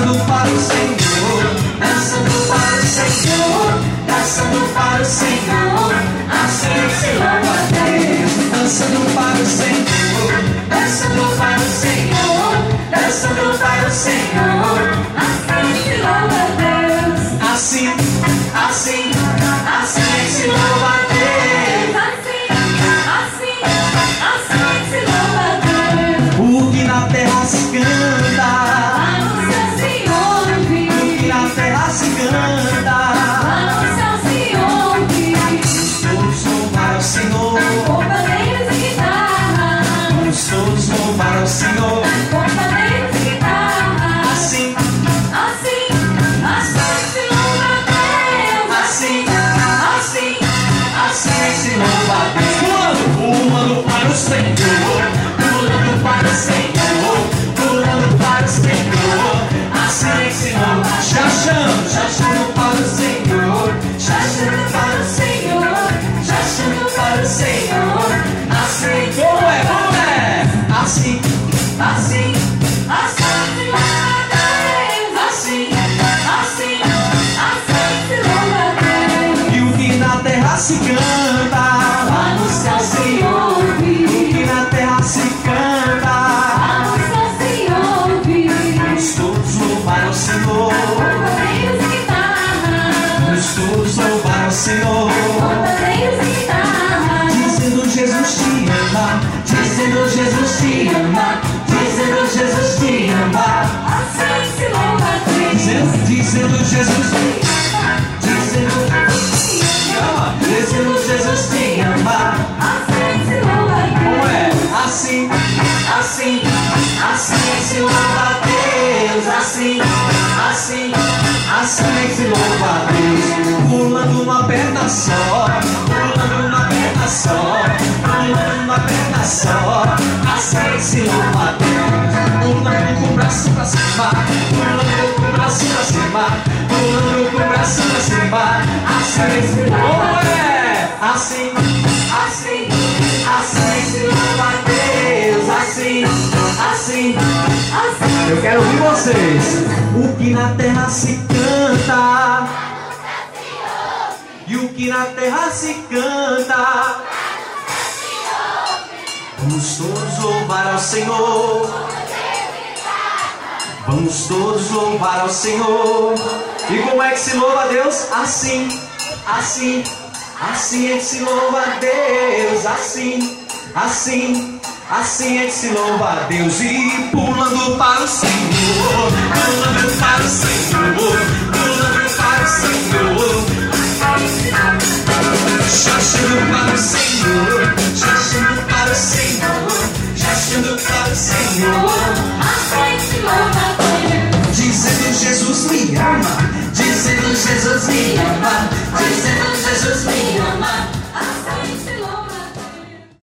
dançando para o Senhor, dançando para o Senhor, dançando para o Senhor, assim se louva a Deus. Dançando para o Senhor, dançando para o Senhor, dançando para o Senhor, assim se louva a Deus. Assim, assim, assim se louva a Deus. Assim, assim, assim se louva a Deus. O que na terra se canta, lá no céu se ouve. O que na terra se canta, lá no céu se ouve. Todos louvar ao Senhor, com pandeiros e guitarra. Todos louvar ao Senhor, com pandeiros e guitarra. Assim, assim, assim se louva a Deus. Assim, assim, assim se louva a Deus. Pulando para o Senhor, pulando para o Senhor, pulando para o Senhor, assim se louva. Chachando para o Senhor, chachando para o Senhor, chachando para o Senhor, assim como é, assim, assim, assim se louva a Deus. Assim, assim, assim se louva a Deus. E o que na terra se canta, lá no céu se ouve. O que na terra se canta, lá no céu se ouve. Vamos todos louvar ao Senhor, com pandeiros e guitarra. Vamos todos louvar ao Senhor, com pandeiros e guitarra. Dizendo Jesus te ama, dizendo Jesus te ama, dizendo Jesus te ama. Assim se louva a Deus. Dizendo Jesus te ama, dizendo Jesus te ama, dizendo Jesus te ama. Assim se louva a Deus. Como é? Assim, assim, assim se louva a Deus. Assim, assim, assim se louva a Deus. Pulando uma perna só, pulando uma perna só, pulando uma perna só, assim se louva a Deus. Pulando com o braço pra cima, pulando com o braço pra cima, pulando com o braço pra cima, assim se louva a Deus. Assim, assim, assim se louva a Deus. Assim, assim, assim. Eu quero ouvir vocês. O que na terra se canta, e o que na terra se canta, vamos todos louvar ao Senhor. Vamos todos louvar ao Senhor. E como é que se louva a Deus? Assim, assim, assim é que se louva a Deus. Assim, assim, assim é que se louva a Deus. E pulando para o Senhor, pulando para o Senhor, pulando para o Senhor, chachando para o Senhor, chachando para o Senhor,